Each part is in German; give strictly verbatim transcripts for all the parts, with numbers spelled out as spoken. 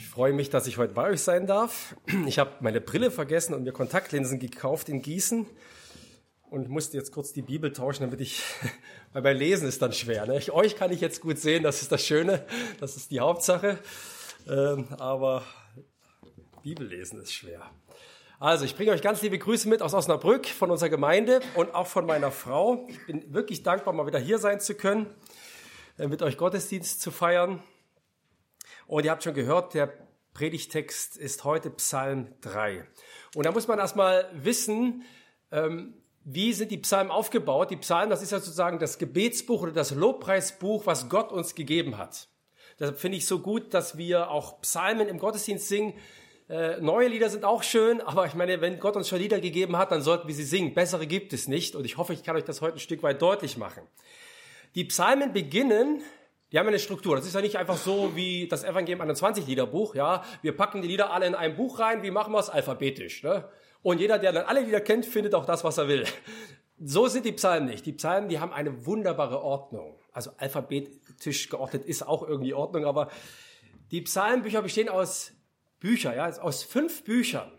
freue mich, dass ich heute bei euch sein darf. Ich habe meine Brille vergessen und mir Kontaktlinsen gekauft in Gießen und musste jetzt kurz die Bibel tauschen, damit ich, weil bei Lesen ist dann schwer. Ne? Ich, euch kann ich jetzt gut sehen, das ist das Schöne, das ist die Hauptsache, ähm, aber Bibellesen ist schwer. Also ich bringe euch ganz liebe Grüße mit aus Osnabrück von unserer Gemeinde und auch von meiner Frau. Ich bin wirklich dankbar, mal wieder hier sein zu können, äh, mit euch Gottesdienst zu feiern. Und ihr habt schon gehört, der Predigtext ist heute Psalm drei. Und da muss man erstmal wissen, ähm, wie sind die Psalmen aufgebaut? Die Psalmen, das ist ja sozusagen das Gebetsbuch oder das Lobpreisbuch, was Gott uns gegeben hat. Deshalb finde ich so gut, dass wir auch Psalmen im Gottesdienst singen. Äh, neue Lieder sind auch schön, aber ich meine, wenn Gott uns schon Lieder gegeben hat, dann sollten wir sie singen. Bessere gibt es nicht. Und ich hoffe, ich kann euch das heute ein Stück weit deutlich machen. Die Psalmen beginnen... Die haben eine Struktur. Das ist ja nicht einfach so wie das Evangelium einundzwanzig Liederbuch. Ja, wir packen die Lieder alle in ein Buch rein. Wie machen wir es? Alphabetisch. Ne? Und jeder, der dann alle Lieder kennt, findet auch das, was er will. So sind die Psalmen nicht. Die Psalmen, die haben eine wunderbare Ordnung. Also alphabetisch geordnet ist auch irgendwie Ordnung, aber die Psalmenbücher bestehen aus Büchern, ja, aus fünf Büchern.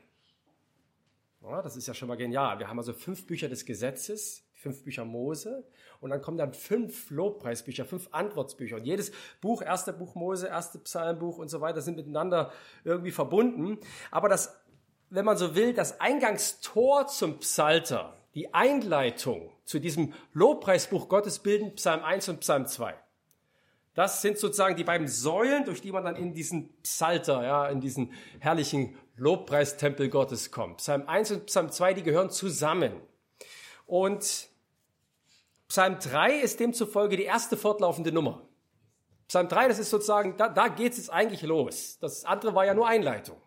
Ja, das ist ja schon mal genial. Wir haben also fünf Bücher des Gesetzes, fünf Bücher Mose und dann kommen dann fünf Lobpreisbücher, fünf Antwortbücher. Und jedes Buch, erste Buch Mose, erste Psalmbuch und so weiter, sind miteinander irgendwie verbunden. Aber das, wenn man so will, das Eingangstor zum Psalter, die Einleitung zu diesem Lobpreisbuch Gottes bilden Psalm eins und Psalm zwei. Das sind sozusagen die beiden Säulen, durch die man dann in diesen Psalter, ja, in diesen herrlichen Lobpreistempel Gottes kommt. Psalm eins und Psalm zwei, die gehören zusammen. Und Psalm drei ist demzufolge die erste fortlaufende Nummer. Psalm drei, das ist sozusagen, da, da geht es jetzt eigentlich los. Das andere war ja nur Einleitung.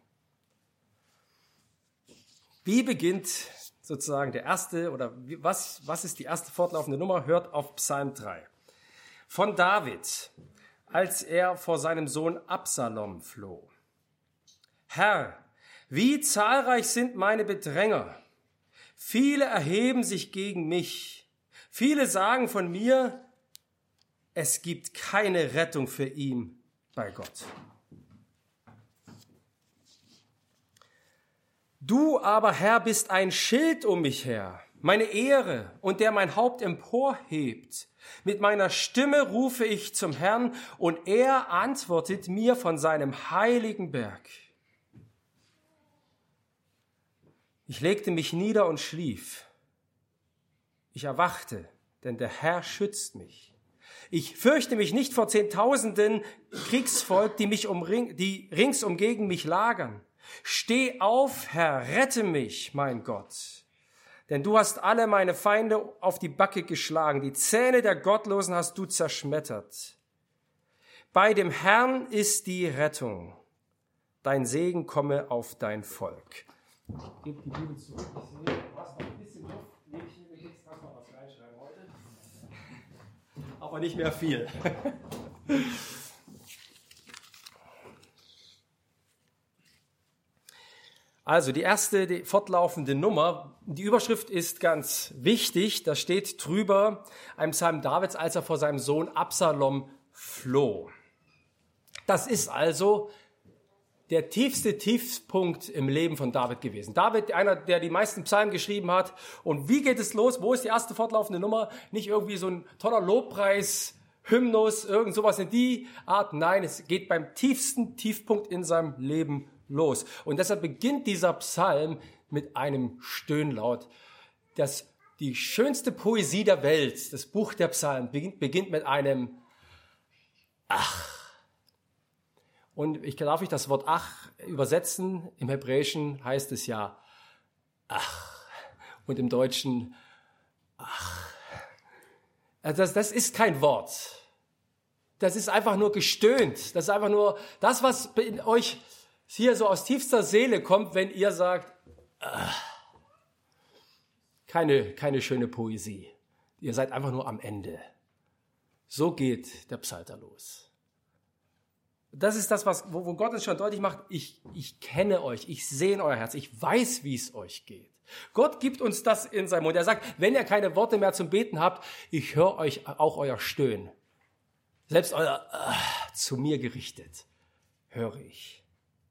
Wie beginnt sozusagen der erste, oder was, was ist die erste fortlaufende Nummer? Hört auf Psalm drei. Von David, als er vor seinem Sohn Absalom floh. Herr, wie zahlreich sind meine Bedränger. Viele erheben sich gegen mich. Viele sagen von mir, es gibt keine Rettung für ihn bei Gott. Du aber, Herr, bist ein Schild um mich her, meine Ehre und der mein Haupt emporhebt. Mit meiner Stimme rufe ich zum Herrn und er antwortet mir von seinem heiligen Berg. Ich legte mich nieder und schlief. Ich erwachte, denn der Herr schützt mich. Ich fürchte mich nicht vor Zehntausenden Kriegsvolk, die mich umring, die ringsum gegen mich lagern. Steh auf, Herr, rette mich, mein Gott. Denn du hast alle meine Feinde auf die Backe geschlagen. Die Zähne der Gottlosen hast du zerschmettert. Bei dem Herrn ist die Rettung. Dein Segen komme auf dein Volk. Ich gebe die Bibel zurück. Ich sehe, du hast noch ein bisschen Luft. Nehme ich mir jetzt erstmal was reinschreiben heute. Aber nicht mehr viel. Also die erste, die fortlaufende Nummer, die Überschrift ist ganz wichtig. Da steht drüber, ein Psalm Davids, als er vor seinem Sohn Absalom floh. Das ist also der tiefste Tiefpunkt im Leben von David gewesen. David, einer, der die meisten Psalmen geschrieben hat. Und wie geht es los? Wo ist die erste fortlaufende Nummer? Nicht irgendwie so ein toller Lobpreis, Hymnus, irgend sowas in die Art. Nein, es geht beim tiefsten Tiefpunkt in seinem Leben los. Und deshalb beginnt dieser Psalm mit einem Stöhnlaut. Das, die schönste Poesie der Welt, das Buch der Psalmen, beginnt, beginnt mit einem Ach. Und ich darf ich das Wort Ach übersetzen. Im Hebräischen heißt es ja Ach. Und im Deutschen Ach. Also das, das ist kein Wort. Das ist einfach nur gestöhnt. Das ist einfach nur das, was in euch hier so aus tiefster Seele kommt, wenn ihr sagt, Ach. Keine, keine schöne Poesie. Ihr seid einfach nur am Ende. So geht der Psalter los. Das ist das, was, wo, wo Gott uns schon deutlich macht, ich, ich kenne euch, ich sehe in euer Herz, ich weiß, wie es euch geht. Gott gibt uns das in seinem Mund. Er sagt, wenn ihr keine Worte mehr zum Beten habt, ich höre euch auch euer Stöhnen. Selbst euer äh, zu mir gerichtet, höre ich.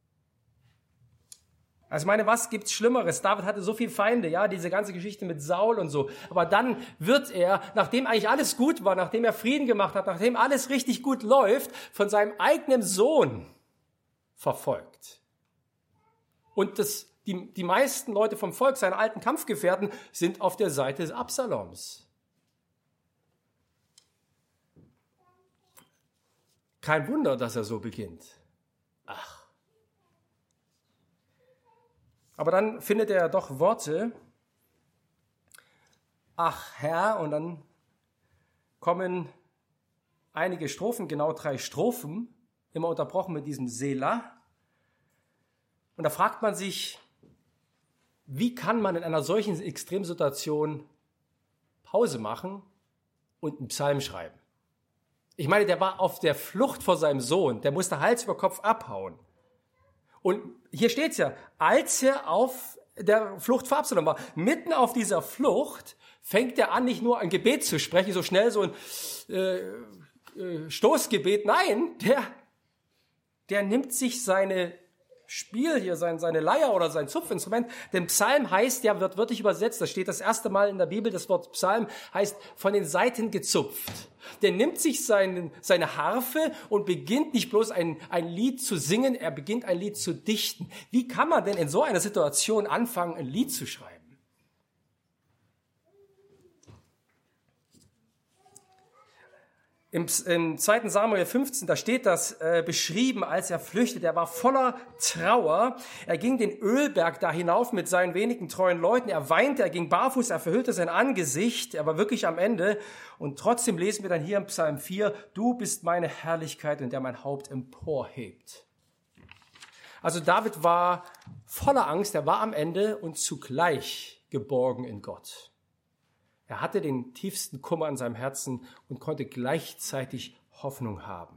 Also ich meine, was gibt's Schlimmeres? David hatte so viele Feinde, ja, diese ganze Geschichte mit Saul und so. Aber dann wird er, nachdem eigentlich alles gut war, nachdem er Frieden gemacht hat, nachdem alles richtig gut läuft, von seinem eigenen Sohn verfolgt. Und das, die, die meisten Leute vom Volk, seine alten Kampfgefährten, sind auf der Seite des Absaloms. Kein Wunder, dass er so beginnt. Ach. Aber dann findet er doch Worte. Ach Herr, und dann kommen einige Strophen, genau drei Strophen, immer unterbrochen mit diesem Selah. Und da fragt man sich, wie kann man in einer solchen Extremsituation Pause machen und einen Psalm schreiben? Ich meine, der war auf der Flucht vor seinem Sohn, der musste Hals über Kopf abhauen. Und hier steht's ja, als er auf der Flucht vor Absalom war, mitten auf dieser Flucht, fängt er an, nicht nur ein Gebet zu sprechen, so schnell so ein äh, äh, Stoßgebet. Nein, der, der nimmt sich seine Spiel hier, sein, seine Leier oder sein Zupfinstrument. Denn Psalm heißt, ja, wird wörtlich übersetzt, das steht das erste Mal in der Bibel, das Wort Psalm heißt von den Saiten gezupft. Der nimmt sich seine, seine Harfe und beginnt nicht bloß ein, ein Lied zu singen, er beginnt ein Lied zu dichten. Wie kann man denn in so einer Situation anfangen, ein Lied zu schreiben? Im, im zweiten Samuel fünfzehn, da steht das äh, beschrieben, als er flüchtet. Er war voller Trauer. Er ging den Ölberg da hinauf mit seinen wenigen treuen Leuten. Er weinte, er ging barfuß, er verhüllte sein Angesicht. Er war wirklich am Ende. Und trotzdem lesen wir dann hier im Psalm vier, du bist meine Herrlichkeit, in der mein Haupt emporhebt. Also David war voller Angst, er war am Ende und zugleich geborgen in Gott. Er hatte den tiefsten Kummer in seinem Herzen und konnte gleichzeitig Hoffnung haben.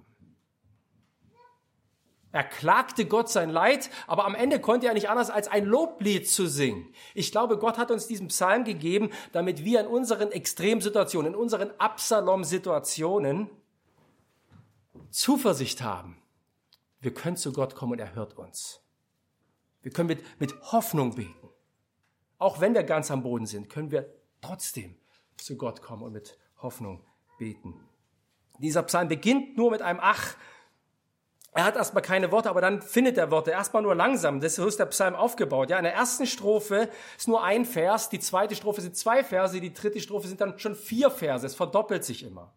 Er klagte Gott sein Leid, aber am Ende konnte er nicht anders als ein Loblied zu singen. Ich glaube, Gott hat uns diesen Psalm gegeben, damit wir in unseren Extremsituationen, in unseren Absalom-Situationen Zuversicht haben. Wir können zu Gott kommen und er hört uns. Wir können mit, mit Hoffnung beten. Auch wenn wir ganz am Boden sind, können wir trotzdem zu Gott kommen und mit Hoffnung beten. Dieser Psalm beginnt nur mit einem Ach. Er hat erstmal keine Worte, aber dann findet er Worte. Erstmal nur langsam. Das ist der Psalm aufgebaut. Ja, in der ersten Strophe ist nur ein Vers, die zweite Strophe sind zwei Verse, die dritte Strophe sind dann schon vier Verse. Es verdoppelt sich immer.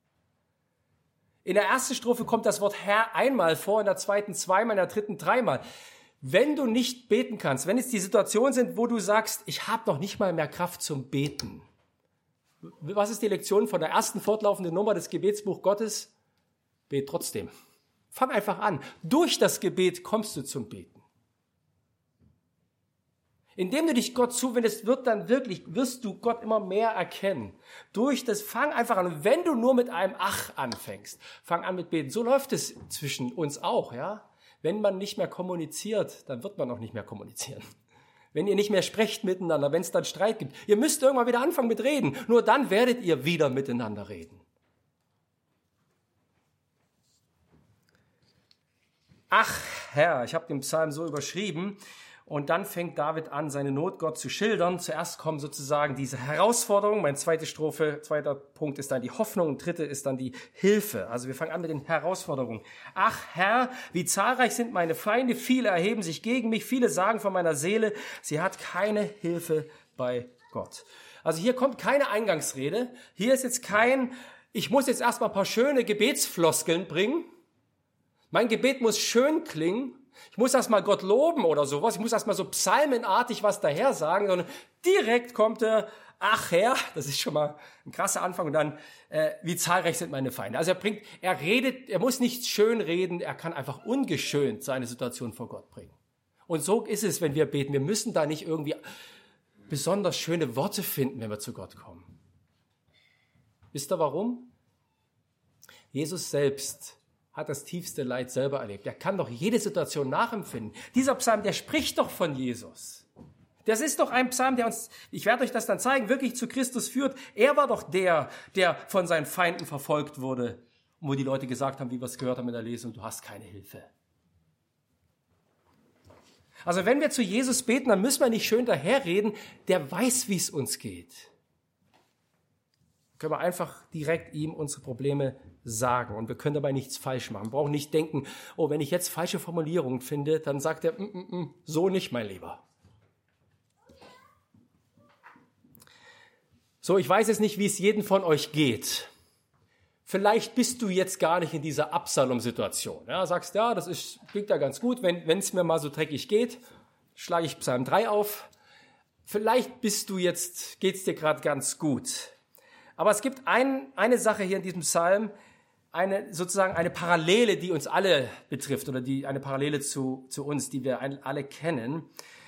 In der ersten Strophe kommt das Wort Herr einmal vor, in der zweiten zweimal, in der dritten dreimal. Wenn du nicht beten kannst, wenn es die Situationen sind, wo du sagst, ich habe noch nicht mal mehr Kraft zum Beten. Was ist die Lektion von der ersten fortlaufenden Nummer des Gebetsbuch Gottes? Bet trotzdem. Fang einfach an. Durch das Gebet kommst du zum Beten. Indem du dich Gott zuwendest, wird dann wirklich, wirst du Gott immer mehr erkennen. Durch das, fang einfach an. Und wenn du nur mit einem Ach anfängst, fang an mit Beten. So läuft es zwischen uns auch, ja. Wenn man nicht mehr kommuniziert, dann wird man auch nicht mehr kommunizieren. Wenn ihr nicht mehr sprecht miteinander, wenn es dann Streit gibt. Ihr müsst irgendwann wieder anfangen mit Reden. Nur dann werdet ihr wieder miteinander reden. Ach Herr, ich habe den Psalm so überschrieben. Und dann fängt David an, seine Not Gott zu schildern. Zuerst kommen sozusagen diese Herausforderungen. Meine zweite Strophe, zweiter Punkt ist dann die Hoffnung. Und dritte ist dann die Hilfe. Also wir fangen an mit den Herausforderungen. Ach Herr, wie zahlreich sind meine Feinde. Viele erheben sich gegen mich. Viele sagen von meiner Seele, sie hat keine Hilfe bei Gott. Also hier kommt keine Eingangsrede. Hier ist jetzt kein, ich muss jetzt erstmal ein paar schöne Gebetsfloskeln bringen. Mein Gebet muss schön klingen. Ich muss erst mal Gott loben oder sowas. Ich muss erst mal so psalmenartig was daher sagen, sondern direkt kommt er, ach Herr, das ist schon mal ein krasser Anfang. Und dann, äh, wie zahlreich sind meine Feinde. Also er bringt, er redet, er muss nicht schön reden, er kann einfach ungeschönt seine Situation vor Gott bringen. Und so ist es, wenn wir beten. Wir müssen da nicht irgendwie besonders schöne Worte finden, wenn wir zu Gott kommen. Wisst ihr warum? Jesus selbst hat das tiefste Leid selber erlebt. Er kann doch jede Situation nachempfinden. Dieser Psalm, der spricht doch von Jesus. Das ist doch ein Psalm, der uns, ich werde euch das dann zeigen, wirklich zu Christus führt. Er war doch der, der von seinen Feinden verfolgt wurde. Und wo die Leute gesagt haben, wie wir es gehört haben in der Lesung, du hast keine Hilfe. Also wenn wir zu Jesus beten, dann müssen wir nicht schön daherreden, der weiß, wie es uns geht. Können wir einfach direkt ihm unsere Probleme sagen und wir können dabei nichts falsch machen. Wir brauchen nicht denken, oh, wenn ich jetzt falsche Formulierungen finde, dann sagt er, mm, mm, mm, so nicht, mein Lieber. So, ich weiß jetzt nicht, wie es jedem von euch geht. Vielleicht bist du jetzt gar nicht in dieser Absalom-Situation. Ja, sagst, ja, das ist, klingt ja ganz gut, wenn es mir mal so dreckig geht, schlage ich Psalm drei auf. Vielleicht bist du jetzt, geht's dir gerade ganz gut. Aber es gibt ein, eine Sache hier in diesem Psalm, eine, sozusagen eine Parallele, die uns alle betrifft oder die, eine Parallele zu, zu uns, die wir alle kennen.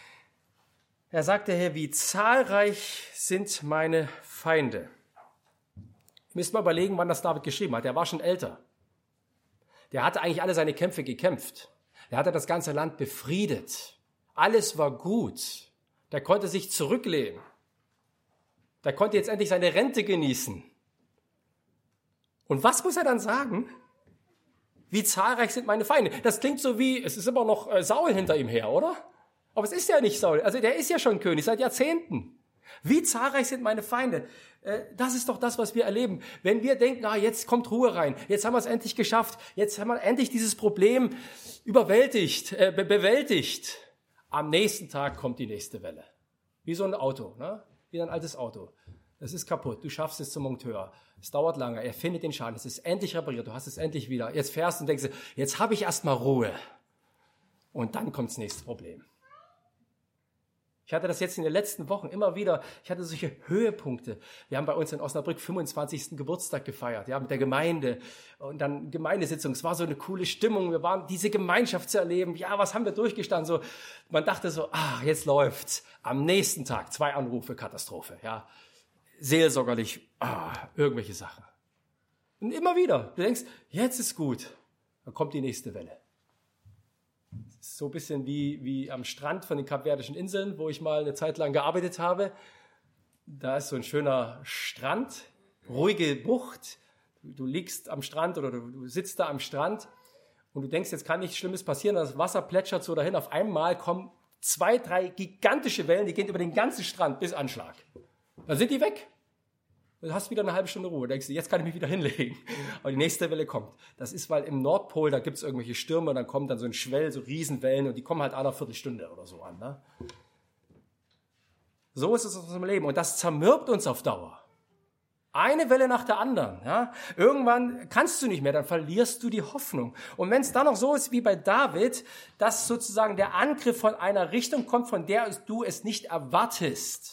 Er sagt daher, wie zahlreich sind meine Feinde. Ihr müsst mal überlegen, wann das David geschrieben hat. Der war schon älter. Der hatte eigentlich alle seine Kämpfe gekämpft. Der hatte das ganze Land befriedet. Alles war gut. Der konnte sich zurücklehnen. Der konnte jetzt endlich seine Rente genießen. Und was muss er dann sagen? Wie zahlreich sind meine Feinde? Das klingt so wie, es ist immer noch Saul hinter ihm her, oder? Aber es ist ja nicht Saul. Also der ist ja schon König seit Jahrzehnten. Wie zahlreich sind meine Feinde? Das ist doch das, was wir erleben. Wenn wir denken, ah, jetzt kommt Ruhe rein, jetzt haben wir es endlich geschafft, jetzt haben wir endlich dieses Problem überwältigt, äh, be- bewältigt. Am nächsten Tag kommt die nächste Welle. Wie so ein Auto, ne? Wie ein altes Auto. Das ist kaputt, du schaffst es zum Monteur. Es dauert lange, er findet den Schaden, es ist endlich repariert, du hast es endlich wieder. Jetzt fährst du und denkst, jetzt habe ich erstmal Ruhe. Und dann kommt das nächste Problem. Ich hatte das jetzt in den letzten Wochen immer wieder, ich hatte solche Höhepunkte. Wir haben bei uns in Osnabrück fünfundzwanzigsten Geburtstag gefeiert, ja, mit der Gemeinde und dann Gemeindesitzung. Es war so eine coole Stimmung, wir waren diese Gemeinschaft zu erleben. Ja, was haben wir durchgestanden? So, man dachte so, ah, jetzt läuft's. Am nächsten Tag zwei Anrufe, Katastrophe, ja. Seelsorgerlich, ah, irgendwelche Sachen. Und immer wieder, du denkst, jetzt ist gut. Dann kommt die nächste Welle. So ein bisschen wie, wie am Strand von den Kapverdischen Inseln, wo ich mal eine Zeit lang gearbeitet habe. Da ist so ein schöner Strand, ruhige Bucht. Du, du liegst am Strand oder du, du sitzt da am Strand und du denkst, jetzt kann nichts Schlimmes passieren. Das Wasser plätschert so dahin. Auf einmal kommen zwei, drei gigantische Wellen, die gehen über den ganzen Strand bis Anschlag. Dann sind die weg. Du hast wieder eine halbe Stunde Ruhe. Denkst du, jetzt kann ich mich wieder hinlegen. Aber die nächste Welle kommt. Das ist, weil im Nordpol, da gibt es irgendwelche Stürme, und dann kommt dann so ein Schwell, so Riesenwellen, und die kommen halt alle Viertelstunde oder so an. Ne? So ist es in unserem Leben. Und das zermürbt uns auf Dauer. Eine Welle nach der anderen. Ja? Irgendwann kannst du nicht mehr, dann verlierst du die Hoffnung. Und wenn es dann noch so ist wie bei David, dass sozusagen der Angriff von einer Richtung kommt, von der du es nicht erwartest.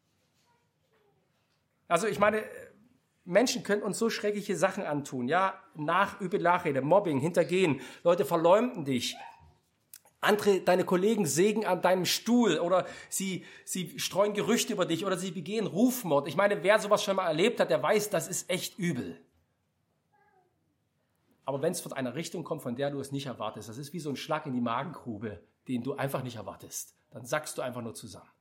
Also ich meine, Menschen können uns so schreckliche Sachen antun, ja, nach üble Nachrede, Mobbing, Hintergehen, Leute verleumden dich, andere, deine Kollegen sägen an deinem Stuhl oder sie, sie streuen Gerüchte über dich oder sie begehen Rufmord. Ich meine, wer sowas schon mal erlebt hat, der weiß, das ist echt übel. Aber wenn es von einer Richtung kommt, von der du es nicht erwartest, das ist wie so ein Schlag in die Magengrube, den du einfach nicht erwartest, dann sackst du einfach nur zusammen.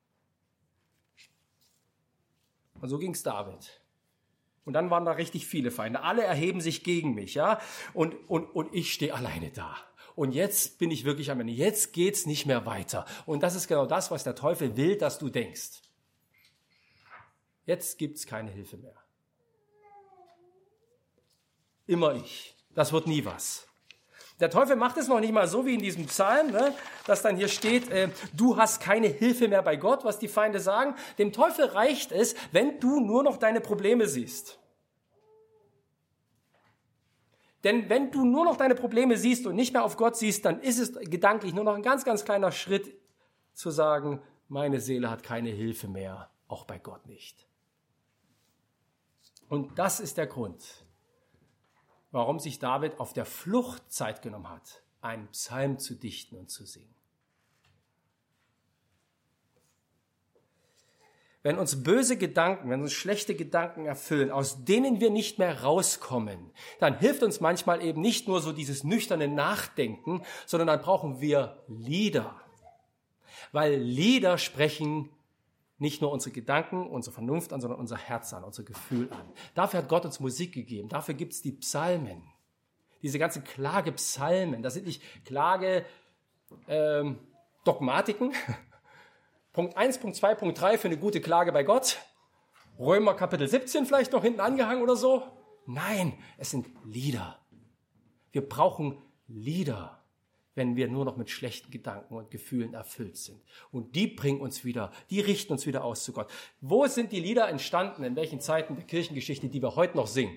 Und so ging es David. Und dann waren da richtig viele Feinde. Alle erheben sich gegen mich, ja. Und, und, und ich stehe alleine da. Und jetzt bin ich wirklich am Ende. Jetzt geht's nicht mehr weiter. Und das ist genau das, was der Teufel will, dass du denkst. Jetzt gibt's keine Hilfe mehr. Immer ich. Das wird nie was. Der Teufel macht es noch nicht mal so wie in diesem Psalm, ne, dass dann hier steht, äh, du hast keine Hilfe mehr bei Gott, was die Feinde sagen. Dem Teufel reicht es, wenn du nur noch deine Probleme siehst. Denn wenn du nur noch deine Probleme siehst und nicht mehr auf Gott siehst, dann ist es gedanklich nur noch ein ganz, ganz kleiner Schritt zu sagen, meine Seele hat keine Hilfe mehr, auch bei Gott nicht. Und das ist der Grund, warum sich David auf der Flucht Zeit genommen hat, einen Psalm zu dichten und zu singen. Wenn uns böse Gedanken, wenn uns schlechte Gedanken erfüllen, aus denen wir nicht mehr rauskommen, dann hilft uns manchmal eben nicht nur so dieses nüchterne Nachdenken, sondern dann brauchen wir Lieder. Weil Lieder sprechen nicht nur unsere Gedanken, unsere Vernunft an, sondern unser Herz an, unser Gefühl an. Dafür hat Gott uns Musik gegeben. Dafür gibt es die Psalmen. Diese ganzen Klagepsalmen. Das sind nicht Klage, ähm, Dogmatiken. Punkt eins, Punkt zwei, Punkt drei für eine gute Klage bei Gott. Römer Kapitel siebzehn vielleicht noch hinten angehangen oder so. Nein, es sind Lieder. Wir brauchen Lieder, wenn wir nur noch mit schlechten Gedanken und Gefühlen erfüllt sind. Und die bringen uns wieder, die richten uns wieder aus zu Gott. Wo sind die Lieder entstanden, in welchen Zeiten der Kirchengeschichte, die wir heute noch singen?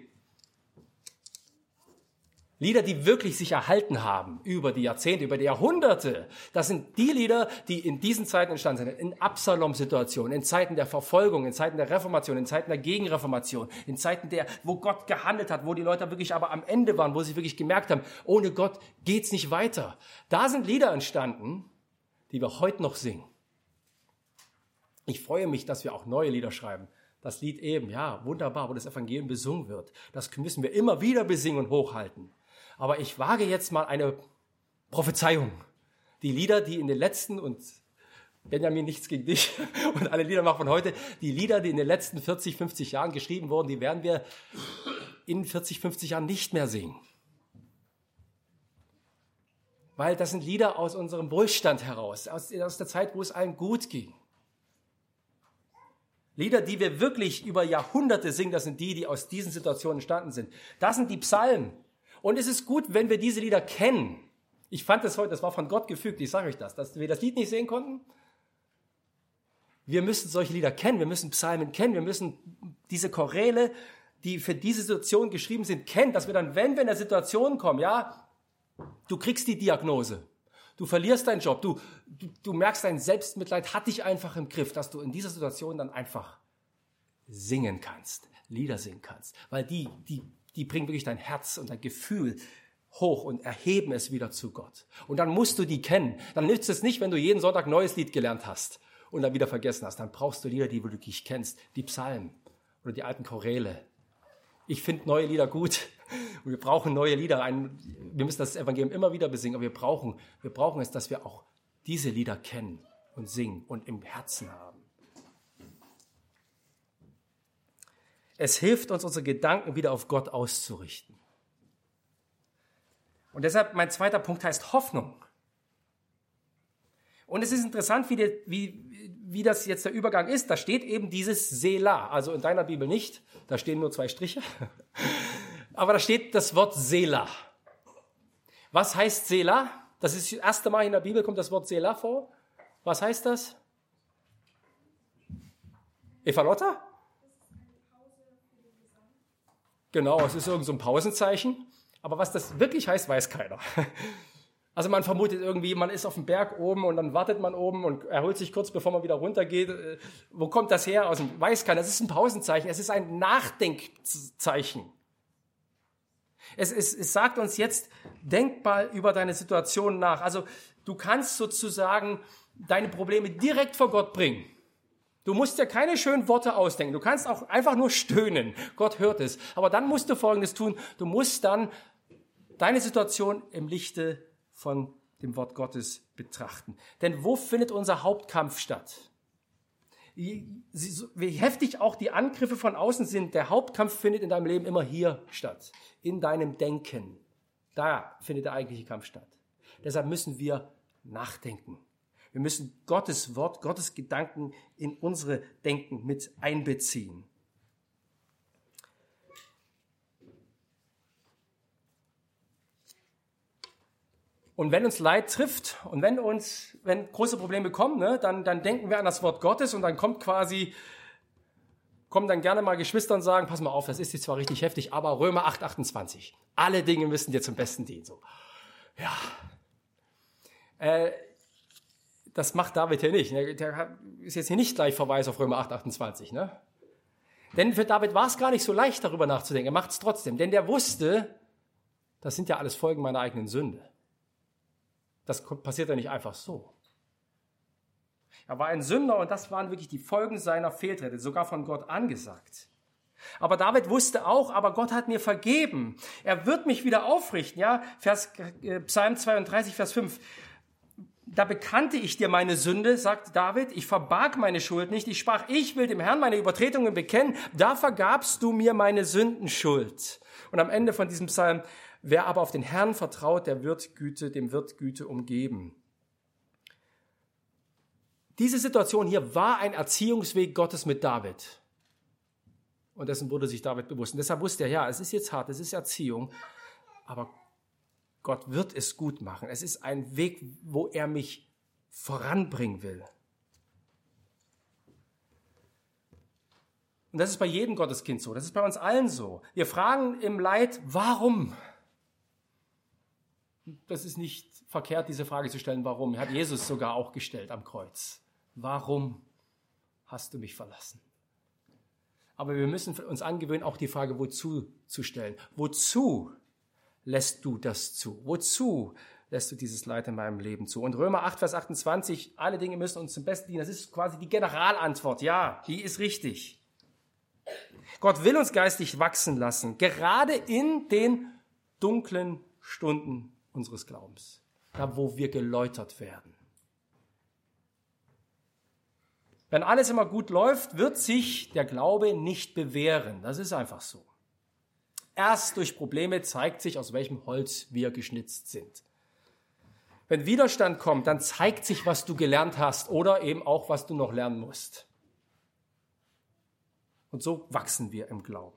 Lieder, die wirklich sich erhalten haben über die Jahrzehnte, über die Jahrhunderte. Das sind die Lieder, die in diesen Zeiten entstanden sind. In Absalom-Situationen, in Zeiten der Verfolgung, in Zeiten der Reformation, in Zeiten der Gegenreformation, in Zeiten der, wo Gott gehandelt hat, wo die Leute wirklich aber am Ende waren, wo sie wirklich gemerkt haben, ohne Gott geht's nicht weiter. Da sind Lieder entstanden, die wir heute noch singen. Ich freue mich, dass wir auch neue Lieder schreiben. Das Lied eben, ja, wunderbar, wo das Evangelium besungen wird. Das müssen wir immer wieder besingen und hochhalten. Aber ich wage jetzt mal eine Prophezeiung. Die Lieder, die in den letzten, und Benjamin, nichts gegen dich und alle Liedermacher von heute, die Lieder, die in den letzten vierzig, fünfzig Jahren geschrieben wurden, die werden wir in vierzig, fünfzig Jahren nicht mehr singen. Weil das sind Lieder aus unserem Wohlstand heraus, aus, aus der Zeit, wo es allen gut ging. Lieder, die wir wirklich über Jahrhunderte singen, das sind die, die aus diesen Situationen entstanden sind. Das sind die Psalmen. Und es ist gut, wenn wir diese Lieder kennen. Ich fand das heute, das war von Gott gefügt, ich sage euch das, dass wir das Lied nicht sehen konnten. Wir müssen solche Lieder kennen, wir müssen Psalmen kennen, wir müssen diese Choräle, die für diese Situation geschrieben sind, kennen, dass wir dann, wenn wir in eine Situation kommen, ja, du kriegst die Diagnose, du verlierst deinen Job, du, du, du merkst, dein Selbstmitleid hat dich einfach im Griff, dass du in dieser Situation dann einfach singen kannst, Lieder singen kannst, weil die, die, die bringen wirklich dein Herz und dein Gefühl hoch und erheben es wieder zu Gott. Und dann musst du die kennen. Dann nützt es nicht, wenn du jeden Sonntag ein neues Lied gelernt hast und dann wieder vergessen hast. Dann brauchst du Lieder, die du wirklich kennst. Die Psalmen oder die alten Choräle. Ich finde neue Lieder gut. Und wir brauchen neue Lieder. Wir müssen das Evangelium immer wieder besingen. Aber wir brauchen, wir brauchen es, dass wir auch diese Lieder kennen und singen und im Herzen haben. Es hilft uns, unsere Gedanken wieder auf Gott auszurichten. Und deshalb, mein zweiter Punkt heißt Hoffnung. Und es ist interessant, wie, die, wie, wie das jetzt der Übergang ist. Da steht eben dieses Selah. Also in deiner Bibel nicht. Da stehen nur zwei Striche. Aber da steht das Wort Selah. Was heißt Selah? Das ist das erste Mal in der Bibel, kommt das Wort Selah vor. Was heißt das? Eva Lotta? Genau, es ist irgend so ein Pausenzeichen. Aber was das wirklich heißt, weiß keiner. Also man vermutet irgendwie, man ist auf dem Berg oben und dann wartet man oben und erholt sich kurz, bevor man wieder runtergeht. Wo kommt das her? Aus dem, weiß keiner. Es ist ein Pausenzeichen. Es ist ein Nachdenkzeichen. Es, es, es sagt uns jetzt, denk mal über deine Situation nach. Also du kannst sozusagen deine Probleme direkt vor Gott bringen. Du musst dir keine schönen Worte ausdenken. Du kannst auch einfach nur stöhnen. Gott hört es. Aber dann musst du Folgendes tun. Du musst dann deine Situation im Lichte von dem Wort Gottes betrachten. Denn wo findet unser Hauptkampf statt? Wie heftig auch die Angriffe von außen sind, der Hauptkampf findet in deinem Leben immer hier statt. In deinem Denken. Da findet der eigentliche Kampf statt. Deshalb müssen wir nachdenken. Wir müssen Gottes Wort, Gottes Gedanken in unsere Denken mit einbeziehen. Und wenn uns Leid trifft und wenn uns, wenn große Probleme kommen, ne, dann, dann denken wir an das Wort Gottes und dann kommt quasi, kommen dann gerne mal Geschwister und sagen, pass mal auf, das ist jetzt zwar richtig heftig, aber Römer acht, achtundzwanzig. Alle Dinge müssen dir zum Besten dienen. So. Ja. Äh, Das macht David hier nicht. Der ist jetzt hier nicht gleich Verweis auf Römer acht, achtundzwanzig. Ne? Denn für David war es gar nicht so leicht, darüber nachzudenken. Er macht es trotzdem. Denn der wusste, das sind ja alles Folgen meiner eigenen Sünde. Das passiert ja nicht einfach so. Er war ein Sünder und das waren wirklich die Folgen seiner Fehltritte, sogar von Gott angesagt. Aber David wusste auch, aber Gott hat mir vergeben. Er wird mich wieder aufrichten. Ja, Vers, äh, Psalm zweiunddreißig, Vers fünf. Da bekannte ich dir meine Sünde, sagt David, ich verbarg meine Schuld nicht, ich sprach, ich will dem Herrn meine Übertretungen bekennen, da vergabst du mir meine Sündenschuld. Und am Ende von diesem Psalm, wer aber auf den Herrn vertraut, der wird Güte, dem wird Güte umgeben. Diese Situation hier war ein Erziehungsweg Gottes mit David. Und dessen wurde sich David bewusst. Und deshalb wusste er, ja, es ist jetzt hart, es ist Erziehung, aber Gott wird es gut machen. Es ist ein Weg, wo er mich voranbringen will. Und das ist bei jedem Gotteskind so. Das ist bei uns allen so. Wir fragen im Leid, warum? Das ist nicht verkehrt, diese Frage zu stellen, warum. Hat Jesus sogar auch gestellt am Kreuz. Warum hast du mich verlassen? Aber wir müssen uns angewöhnen, auch die Frage, wozu zu stellen. Wozu lässt du das zu? Wozu lässt du dieses Leid in meinem Leben zu? Und Römer acht, Vers achtundzwanzig, alle Dinge müssen uns zum Besten dienen. Das ist quasi die Generalantwort. Ja, die ist richtig. Gott will uns geistig wachsen lassen, gerade in den dunklen Stunden unseres Glaubens, da wo wir geläutert werden. Wenn alles immer gut läuft, wird sich der Glaube nicht bewähren. Das ist einfach so. Erst durch Probleme zeigt sich, aus welchem Holz wir geschnitzt sind. Wenn Widerstand kommt, dann zeigt sich, was du gelernt hast oder eben auch, was du noch lernen musst. Und so wachsen wir im Glauben.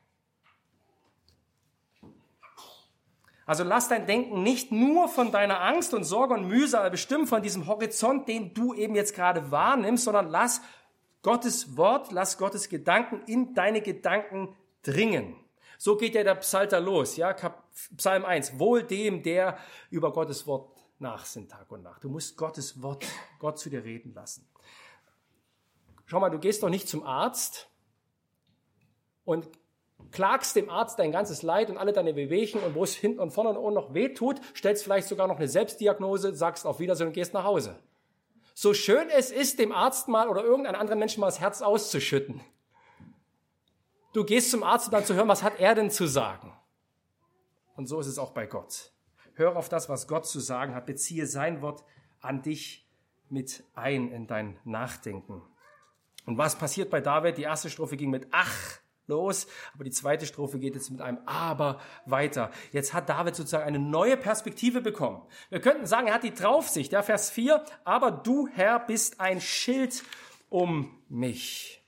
Also lass dein Denken nicht nur von deiner Angst und Sorge und Mühsal bestimmen, von diesem Horizont, den du eben jetzt gerade wahrnimmst, sondern lass Gottes Wort, lass Gottes Gedanken in deine Gedanken dringen. So geht ja der Psalter los, ja, Psalm eins. Wohl dem, der über Gottes Wort nachsinnt Tag und Nacht. Du musst Gottes Wort, Gott zu dir reden lassen. Schau mal, du gehst doch nicht zum Arzt und klagst dem Arzt dein ganzes Leid und alle deine Wehwehchen und wo es hinten und vorne und noch weh tut, stellst vielleicht sogar noch eine Selbstdiagnose, sagst auf Wiedersehen und gehst nach Hause. So schön es ist, dem Arzt mal oder irgendeinem anderen Menschen mal das Herz auszuschütten. Du gehst zum Arzt, um dann zu hören, was hat er denn zu sagen? Und so ist es auch bei Gott. Höre auf das, was Gott zu sagen hat, beziehe sein Wort an dich mit ein in dein Nachdenken. Und was passiert bei David? Die erste Strophe ging mit Ach los, aber die zweite Strophe geht jetzt mit einem Aber weiter. Jetzt hat David sozusagen eine neue Perspektive bekommen. Wir könnten sagen, er hat die Draufsicht. Ja, Vers vier, aber du, Herr, bist ein Schild um mich.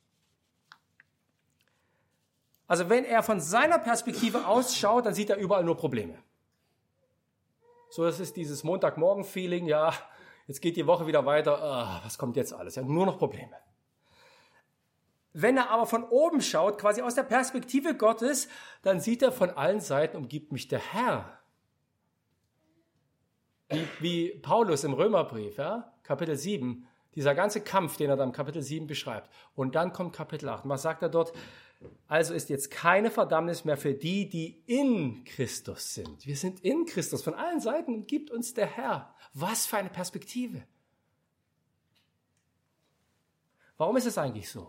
Also wenn er von seiner Perspektive ausschaut, dann sieht er überall nur Probleme. So, das ist dieses Montagmorgen-Feeling, ja, jetzt geht die Woche wieder weiter, ah, was kommt jetzt alles? Ja, nur noch Probleme. Wenn er aber von oben schaut, quasi aus der Perspektive Gottes, dann sieht er, von allen Seiten umgibt mich der Herr. Wie, wie Paulus im Römerbrief, ja, Kapitel sieben, dieser ganze Kampf, den er dann im Kapitel sieben beschreibt. Und dann kommt Kapitel acht. Und was sagt er dort? Also ist jetzt keine Verdammnis mehr für die, die in Christus sind. Wir sind in Christus. Von allen Seiten umgibt uns der Herr. Was für eine Perspektive. Warum ist es eigentlich so?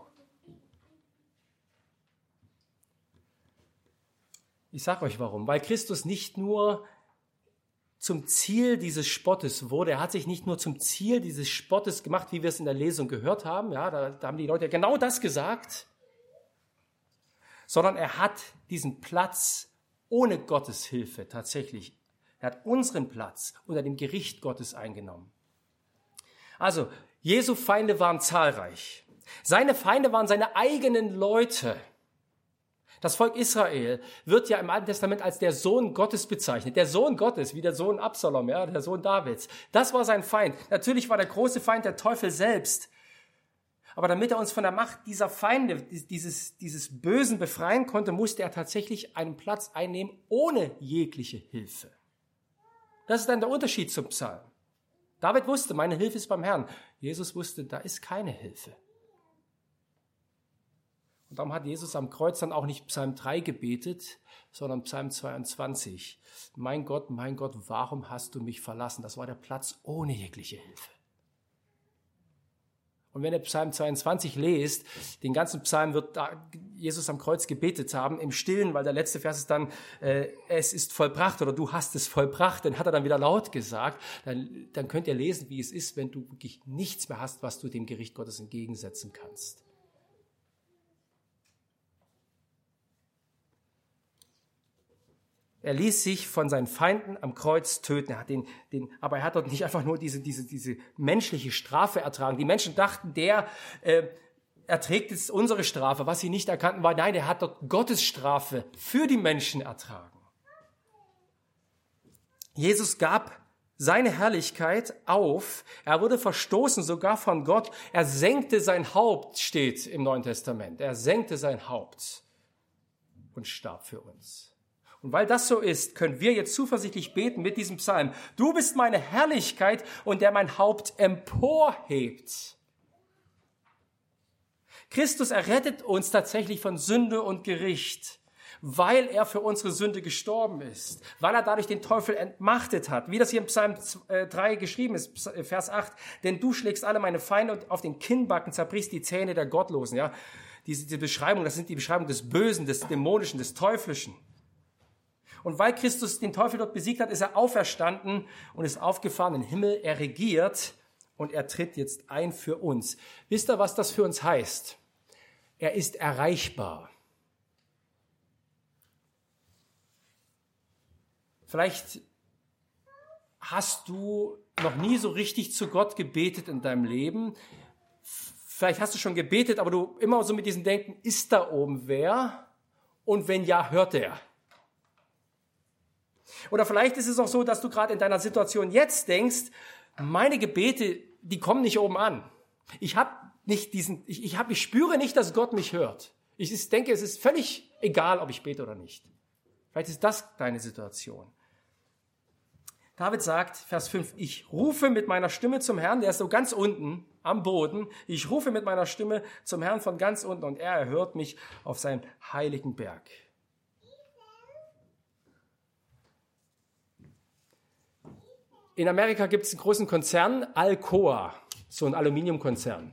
Ich sage euch warum. Weil Christus nicht nur zum Ziel dieses Spottes wurde. Er hat sich nicht nur zum Ziel dieses Spottes gemacht, wie wir es in der Lesung gehört haben. Ja, da, da haben die Leute genau das gesagt. Sondern er hat diesen Platz ohne Gottes Hilfe tatsächlich. Er hat unseren Platz unter dem Gericht Gottes eingenommen. Also, Jesu Feinde waren zahlreich. Seine Feinde waren seine eigenen Leute. Das Volk Israel wird ja im Alten Testament als der Sohn Gottes bezeichnet. Der Sohn Gottes, wie der Sohn Absalom, ja, der Sohn Davids. Das war sein Feind. Natürlich war der große Feind der Teufel selbst. Aber damit er uns von der Macht dieser Feinde, dieses, dieses Bösen befreien konnte, musste er tatsächlich einen Platz einnehmen ohne jegliche Hilfe. Das ist dann der Unterschied zum Psalm. David wusste, meine Hilfe ist beim Herrn. Jesus wusste, da ist keine Hilfe. Und darum hat Jesus am Kreuz dann auch nicht Psalm drei gebetet, sondern Psalm zweiundzwanzig. Mein Gott, mein Gott, warum hast du mich verlassen? Das war der Platz ohne jegliche Hilfe. Und wenn ihr Psalm zweiundzwanzig lest, den ganzen Psalm wird Jesus am Kreuz gebetet haben, im Stillen, weil der letzte Vers ist dann, äh, es ist vollbracht oder du hast es vollbracht, den hat er dann wieder laut gesagt. Dann, dann könnt ihr lesen, wie es ist, wenn du wirklich nichts mehr hast, was du dem Gericht Gottes entgegensetzen kannst. Er ließ sich von seinen Feinden am Kreuz töten. Er hat den, den, aber er hat dort nicht einfach nur diese, diese, diese menschliche Strafe ertragen. Die Menschen dachten, der äh, erträgt jetzt unsere Strafe. Was sie nicht erkannten war, nein, er hat dort Gottes Strafe für die Menschen ertragen. Jesus gab seine Herrlichkeit auf. Er wurde verstoßen sogar von Gott. Er senkte sein Haupt, steht im Neuen Testament. Er senkte sein Haupt und starb für uns. Und weil das so ist, können wir jetzt zuversichtlich beten mit diesem Psalm. Du bist meine Herrlichkeit und der mein Haupt emporhebt. Christus errettet uns tatsächlich von Sünde und Gericht, weil er für unsere Sünde gestorben ist, weil er dadurch den Teufel entmachtet hat. Wie das hier im Psalm drei geschrieben ist, Vers acht. Denn du schlägst alle meine Feinde und auf den Kinnbacken zerbrichst die Zähne der Gottlosen. Ja, diese, diese Beschreibung, das sind die Beschreibung des Bösen, des Dämonischen, des Teuflischen. Und weil Christus den Teufel dort besiegt hat, ist er auferstanden und ist aufgefahren in den Himmel. Er regiert und er tritt jetzt ein für uns. Wisst ihr, was das für uns heißt? Er ist erreichbar. Vielleicht hast du noch nie so richtig zu Gott gebetet in deinem Leben. Vielleicht hast du schon gebetet, aber du immer so mit diesem Denken, ist da oben wer? Und wenn ja, hört er. Oder vielleicht ist es auch so, dass du gerade in deiner Situation jetzt denkst, meine Gebete, die kommen nicht oben an. Ich habe nicht diesen, ich, ich, hab, ich spüre nicht, dass Gott mich hört. Ich denke, es ist völlig egal, ob ich bete oder nicht. Vielleicht ist das deine Situation. David sagt, Vers fünf, ich rufe mit meiner Stimme zum Herrn, der ist so ganz unten am Boden. Ich rufe mit meiner Stimme zum Herrn von ganz unten und er erhört mich auf seinen heiligen Berg. In Amerika gibt es einen großen Konzern, Alcoa, so ein Aluminiumkonzern.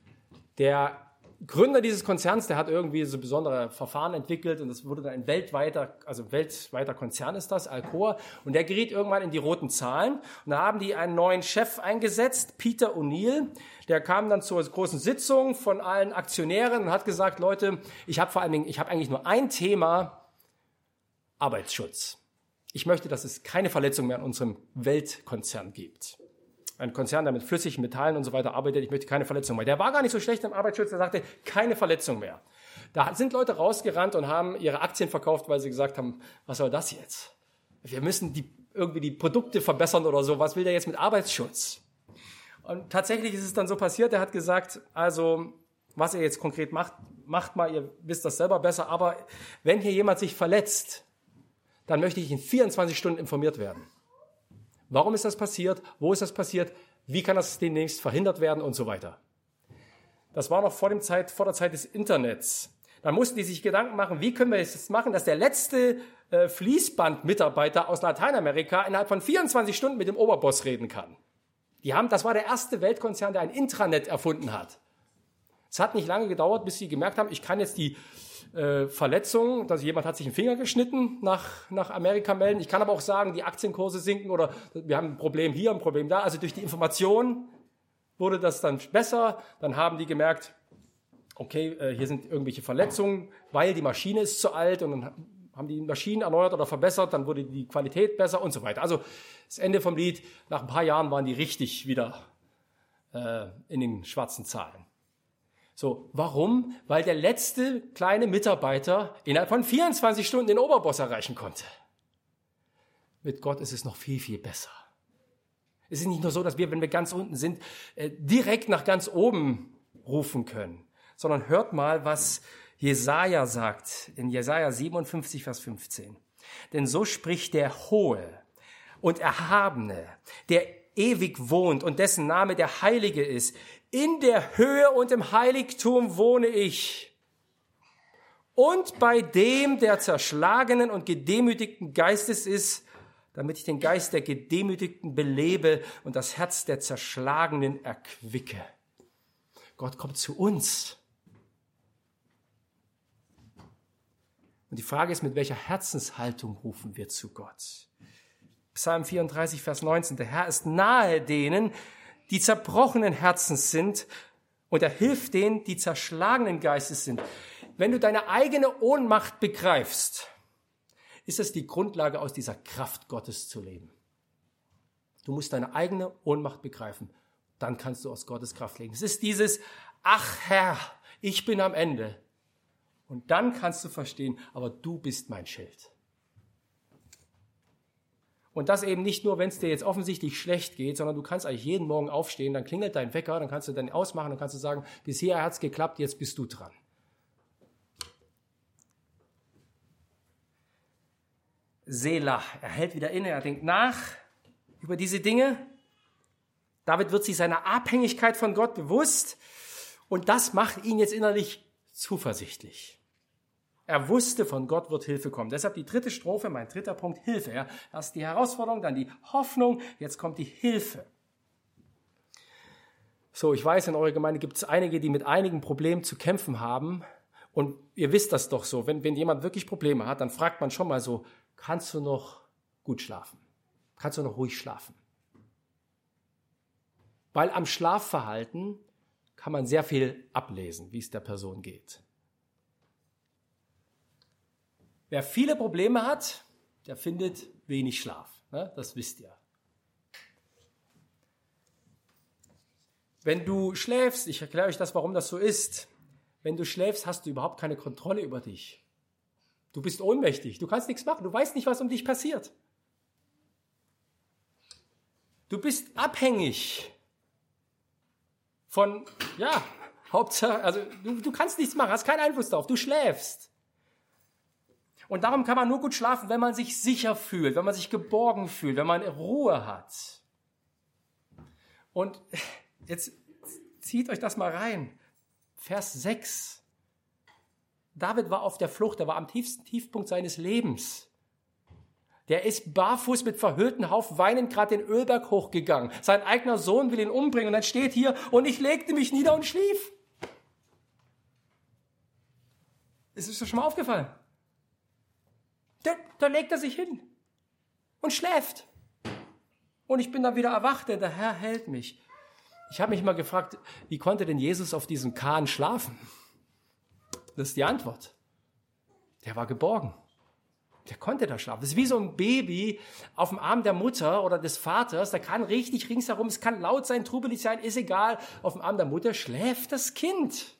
Der Gründer dieses Konzerns, der hat irgendwie so besondere Verfahren entwickelt und das wurde dann ein weltweiter, also ein weltweiter Konzern ist das, Alcoa. Und der geriet irgendwann in die roten Zahlen. Und da haben die einen neuen Chef eingesetzt, Peter O'Neill. Der kam dann zur großen Sitzung von allen Aktionären und hat gesagt, Leute, ich habe vor allen Dingen, ich habe eigentlich nur ein Thema, Arbeitsschutz. Ich möchte, dass es keine Verletzung mehr an unserem Weltkonzern gibt. Ein Konzern, der mit flüssigen Metallen und so weiter arbeitet, ich möchte keine Verletzung mehr. Der war gar nicht so schlecht im Arbeitsschutz, der sagte, keine Verletzung mehr. Da sind Leute rausgerannt und haben ihre Aktien verkauft, weil sie gesagt haben, was soll das jetzt? Wir müssen die, irgendwie die Produkte verbessern oder so. Was will der jetzt mit Arbeitsschutz? Und tatsächlich ist es dann so passiert, er hat gesagt, also was ihr jetzt konkret macht, macht mal, ihr wisst das selber besser, aber wenn hier jemand sich verletzt, dann möchte ich in vierundzwanzig Stunden informiert werden. Warum ist das passiert? Wo ist das passiert? Wie kann das demnächst verhindert werden? Und so weiter. Das war noch vor, dem Zeit, vor der Zeit des Internets. Da mussten die sich Gedanken machen, wie können wir es jetzt machen, dass der letzte äh, Fließbandmitarbeiter aus Lateinamerika innerhalb von vierundzwanzig Stunden mit dem Oberboss reden kann. Die haben, das war der erste Weltkonzern, der ein Intranet erfunden hat. Es hat nicht lange gedauert, bis sie gemerkt haben, ich kann jetzt die äh, Verletzung, dass jemand hat sich einen Finger geschnitten, nach, nach Amerika melden. Ich kann aber auch sagen, die Aktienkurse sinken oder wir haben ein Problem hier, ein Problem da. Also durch die Information wurde das dann besser. Dann haben die gemerkt, okay, äh, hier sind irgendwelche Verletzungen, weil die Maschine ist zu alt und dann haben die Maschinen erneuert oder verbessert, dann wurde die Qualität besser und so weiter. Also das Ende vom Lied, nach ein paar Jahren waren die richtig wieder äh, in den schwarzen Zahlen. So, warum? Weil der letzte kleine Mitarbeiter innerhalb von vierundzwanzig Stunden den Oberboss erreichen konnte. Mit Gott ist es noch viel, viel besser. Es ist nicht nur so, dass wir, wenn wir ganz unten sind, äh, direkt nach ganz oben rufen können, sondern hört mal, was Jesaja sagt, in Jesaja siebenundfünfzig, Vers fünfzehn. Denn so spricht der Hohe und Erhabene, der ewig wohnt und dessen Name der Heilige ist. In der Höhe und im Heiligtum wohne ich. Und bei dem, der zerschlagenen und gedemütigten Geistes ist, damit ich den Geist der Gedemütigten belebe und das Herz der Zerschlagenen erquicke. Gott kommt zu uns. Und die Frage ist, mit welcher Herzenshaltung rufen wir zu Gott? Psalm vierunddreißig, Vers neunzehn. Der Herr ist nahe denen, die zerbrochenen Herzens sind, und er hilft denen, die zerschlagenen Geistes sind. Wenn du deine eigene Ohnmacht begreifst, ist es die Grundlage, aus dieser Kraft Gottes zu leben. Du musst deine eigene Ohnmacht begreifen. Dann kannst du aus Gottes Kraft leben. Es ist dieses, ach Herr, ich bin am Ende. Und dann kannst du verstehen, aber du bist mein Schild. Und das eben nicht nur, wenn es dir jetzt offensichtlich schlecht geht, sondern du kannst eigentlich jeden Morgen aufstehen, dann klingelt dein Wecker, dann kannst du dann ausmachen, dann kannst du sagen, bisher hat es geklappt, jetzt bist du dran. Selah, er hält wieder inne, er denkt nach über diese Dinge. David wird sich seiner Abhängigkeit von Gott bewusst und das macht ihn jetzt innerlich zuversichtlich. Er wusste, von Gott wird Hilfe kommen. Deshalb die dritte Strophe, mein dritter Punkt, Hilfe. Ja, erst die Herausforderung, dann die Hoffnung, jetzt kommt die Hilfe. So, ich weiß, in eurer Gemeinde gibt es einige, die mit einigen Problemen zu kämpfen haben. Und ihr wisst das doch so, wenn, wenn jemand wirklich Probleme hat, dann fragt man schon mal so, kannst du noch gut schlafen? Kannst du noch ruhig schlafen? Weil am Schlafverhalten kann man sehr viel ablesen, wie es der Person geht. Wer viele Probleme hat, der findet wenig Schlaf. Ne? Das wisst ihr. Wenn du schläfst, ich erkläre euch das, warum das so ist. Wenn du schläfst, hast du überhaupt keine Kontrolle über dich. Du bist ohnmächtig, du kannst nichts machen, du weißt nicht, was um dich passiert. Du bist abhängig von, ja, Hauptsache, also du, du kannst nichts machen, hast keinen Einfluss darauf, du schläfst. Und darum kann man nur gut schlafen, wenn man sich sicher fühlt, wenn man sich geborgen fühlt, wenn man Ruhe hat. Und jetzt zieht euch das mal rein. Vers sechs. David war auf der Flucht, er war am tiefsten Tiefpunkt seines Lebens. Der ist barfuß mit verhüllten Haufen weinend gerade den Ölberg hochgegangen. Sein eigener Sohn will ihn umbringen und dann steht hier, und ich legte mich nieder und schlief. Ist es dir schon mal aufgefallen? Da, da legt er sich hin und schläft. Und ich bin dann wieder erwacht, denn der Herr hält mich. Ich habe mich mal gefragt, wie konnte denn Jesus auf diesem Kahn schlafen? Das ist die Antwort. Der war geborgen. Der konnte da schlafen. Das ist wie so ein Baby auf dem Arm der Mutter oder des Vaters. Da kann richtig ringsherum, es kann laut sein, trubelig sein, ist egal. Auf dem Arm der Mutter schläft das Kind,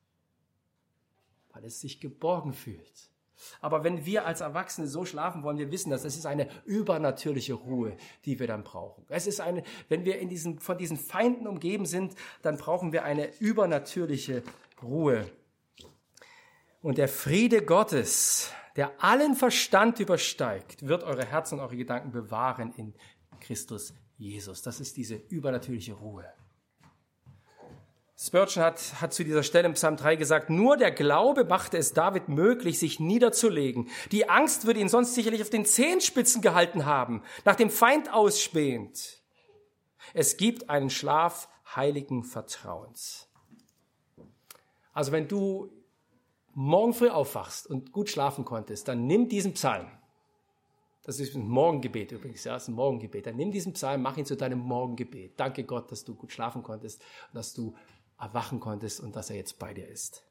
weil es sich geborgen fühlt. Aber wenn wir als Erwachsene so schlafen wollen, wir wissen das, es ist eine übernatürliche Ruhe, die wir dann brauchen. Es ist eine, wenn wir in diesen, von diesen Feinden umgeben sind, dann brauchen wir eine übernatürliche Ruhe. Und der Friede Gottes, der allen Verstand übersteigt, wird eure Herzen und eure Gedanken bewahren in Christus Jesus. Das ist diese übernatürliche Ruhe. Spurgeon hat, hat zu dieser Stelle im Psalm drei gesagt, nur der Glaube machte es David möglich, sich niederzulegen. Die Angst würde ihn sonst sicherlich auf den Zehenspitzen gehalten haben, nach dem Feind ausspähend. Es gibt einen Schlaf heiligen Vertrauens. Also wenn du morgen früh aufwachst und gut schlafen konntest, dann nimm diesen Psalm. Das ist ein Morgengebet übrigens, ja, das ist ein Morgengebet. Dann nimm diesen Psalm, mach ihn zu deinem Morgengebet. Danke Gott, dass du gut schlafen konntest und dass du erwachen konntest und dass er jetzt bei dir ist.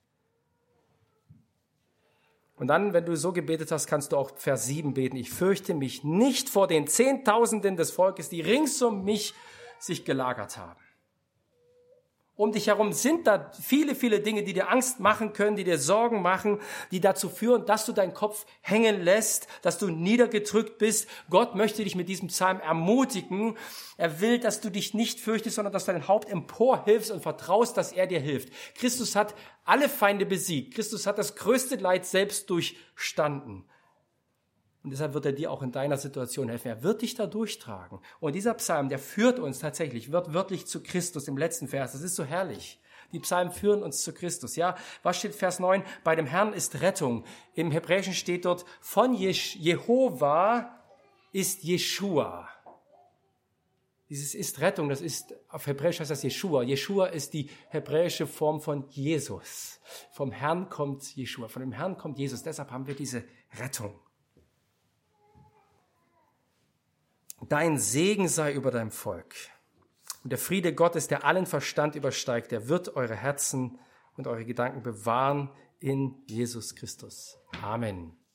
Und dann, wenn du so gebetet hast, kannst du auch Vers sieben beten. Ich fürchte mich nicht vor den Zehntausenden des Volkes, die rings um mich sich gelagert haben. Um dich herum sind da viele, viele Dinge, die dir Angst machen können, die dir Sorgen machen, die dazu führen, dass du deinen Kopf hängen lässt, dass du niedergedrückt bist. Gott möchte dich mit diesem Psalm ermutigen. Er will, dass du dich nicht fürchtest, sondern dass du dein Haupt emporhilfst und vertraust, dass er dir hilft. Christus hat alle Feinde besiegt. Christus hat das größte Leid selbst durchstanden. Und deshalb wird er dir auch in deiner Situation helfen. Er wird dich da durchtragen. Und dieser Psalm, der führt uns tatsächlich, wird wörtlich zu Christus im letzten Vers. Das ist so herrlich. Die Psalmen führen uns zu Christus. Ja, was steht Vers neun? Bei dem Herrn ist Rettung. Im Hebräischen steht dort, von Jehova ist Jeschua. Dieses ist Rettung, das ist, auf Hebräisch heißt das Jeschua. Jeschua ist die hebräische Form von Jesus. Vom Herrn kommt Jeschua, von dem Herrn kommt Jesus. Deshalb haben wir diese Rettung. Dein Segen sei über deinem Volk. Und der Friede Gottes, der allen Verstand übersteigt, der wird eure Herzen und eure Gedanken bewahren in Jesus Christus. Amen.